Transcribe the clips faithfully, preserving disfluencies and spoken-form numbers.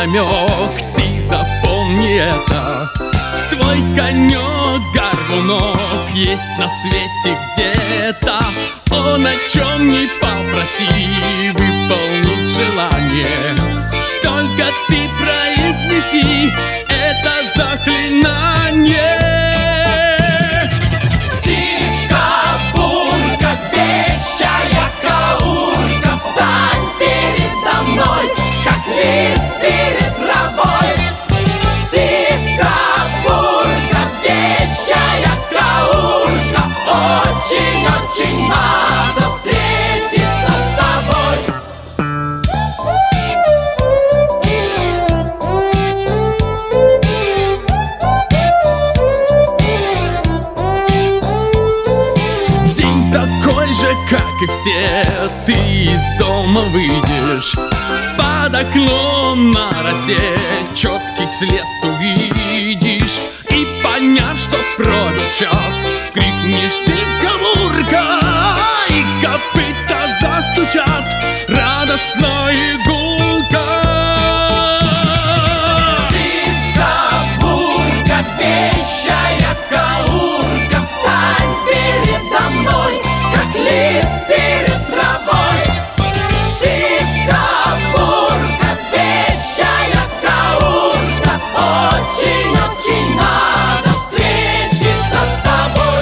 намек, ты запомни это. Твой конек горбунок есть на свете где-то. Он о чем не попроси, выполнит желание. Только ты произнеси это заклинание. Сивка-бурка, вещая каурка, встань передо мной, как лист перед травой. Сивка-бурка, вещая каурка, очень-очень надо встретиться с тобой. День такой же, как и все, ты из дома выйдешь, под окном на росе четкий след увидишь. И поняв, что пробил час, крикнешь: сивка-бурка, и копыта застучат радостно и гулко. Сивка-бурка, вещая каурка, встань передо мной, как лист перед травой. Сивка-бурка, вещая каурка, очень-очень надо встретиться с тобой.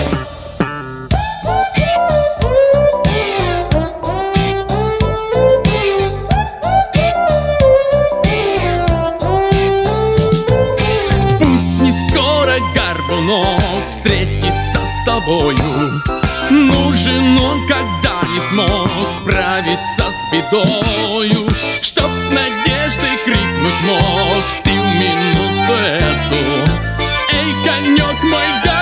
Пусть не скоро горбунок встретится с тобою, нужен он, когда не смог справиться с бедою. Чтоб с надеждой крикнуть мог ты в минуту эту: эй, конек мой